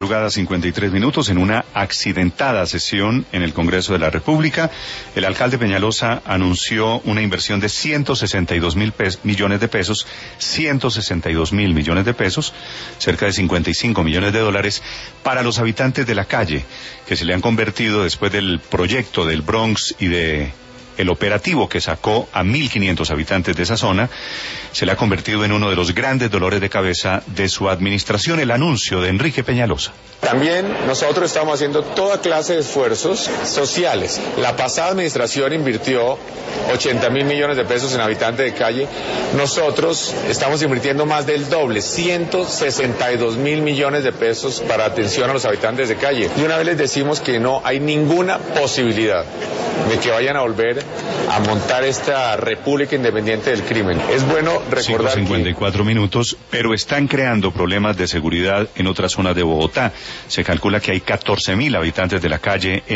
madrugada, 53 minutos, en una accidentada sesión en el Congreso de la República, el alcalde Peñalosa anunció una inversión de 162 mil millones de pesos, 162 mil millones de pesos, cerca de 55 millones de dólares, para los habitantes de la calle, que se le han convertido después del proyecto del Bronx y de el operativo que sacó a 1.500 habitantes de esa zona, se le ha convertido en uno de los grandes dolores de cabeza de su administración, el anuncio de Enrique Peñalosa. También nosotros estamos haciendo toda clase de esfuerzos sociales. La pasada administración invirtió 80 mil millones de pesos en habitantes de calle. Nosotros estamos invirtiendo más del doble, 162 mil millones de pesos para atención a los habitantes de calle. Y una vez les decimos que no hay ninguna posibilidad de que vayan a volver a montar esta república independiente del crimen. Es bueno recordar 54 minutos, pero están creando problemas de seguridad en otras zonas de Bogotá. Se calcula que hay 14.000 habitantes de la calle